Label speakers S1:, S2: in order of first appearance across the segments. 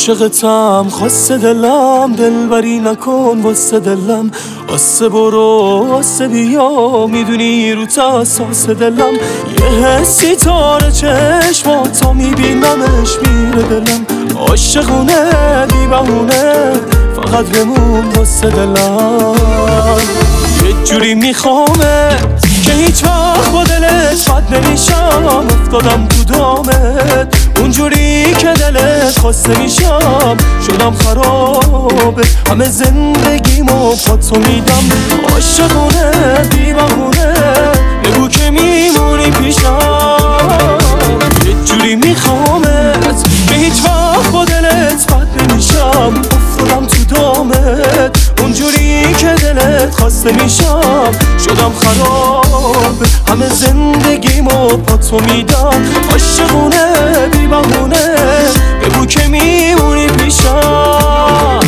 S1: عاشقتم خاصه دلم، دلبری نکن واسه دلم، آسه برو آسه بیا، میدونی رو اساس دلم، یه حسی تاره چشماتا میبینمش میره دلم، عاشقونه بی بهونه فقط بمون واسه دلم، یه جوری میخوامت که هیچ وقت با دلت بد نمیشم، افتادم تو دامت اونجوری که دلت خواسته میشم، شدم خرابه همه زندگیمو پاتو میدم، عاشقونه بی بهونه بگو که میمونی پیشم، یه جوری میخوامت که هیچ وقت با دلت بد نمیشم، افتادم تو دامت اونجوری که دلت خواسته میشم، شدم خراب همه زندگیمو پاتو میدم، عاشقونه بی بهونه بگو که میمونی پیشم.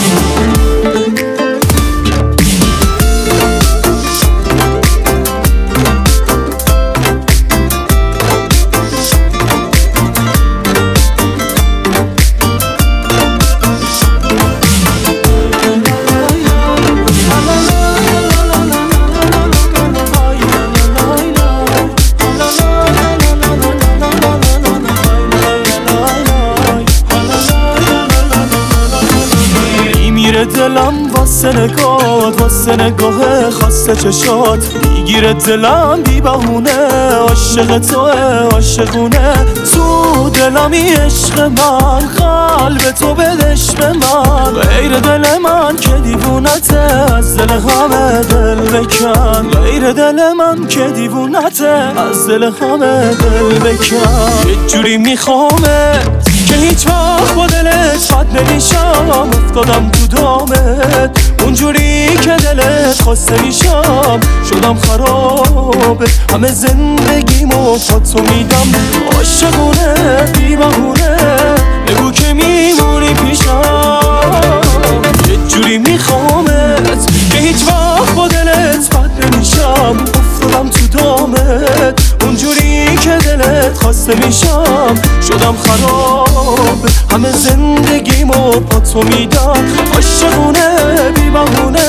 S1: دلم واسه نگات، واسه نگاه خاصه چشات، میگیره دلم بی بهونه، عاشق توه عاشقونه، تو دلمی عشق من، قلب تو بدش به من، غیر دل من که دیوونته، از دل همه دل بکن، غیر دل من که دیوونته، از دل همه دل بکن، یه جوری میخوامت که هیچ وقت با دلت بد نمیشم، افتادم تو دامت اونجوری که دلت خواسته میشم، شدم خرابه همه زندگیمو پاتو میدم، عاشقونه بی بهونه بگو که میمونی پیشم، یه جوری میخوامت که هیچ وقت با دلت بد نمیشم، افتادم تو دامت اونجوری که دلت خواسته میشم، شدم خراب همه زندگیمو پاتو میدم، عاشقونه بی بهونه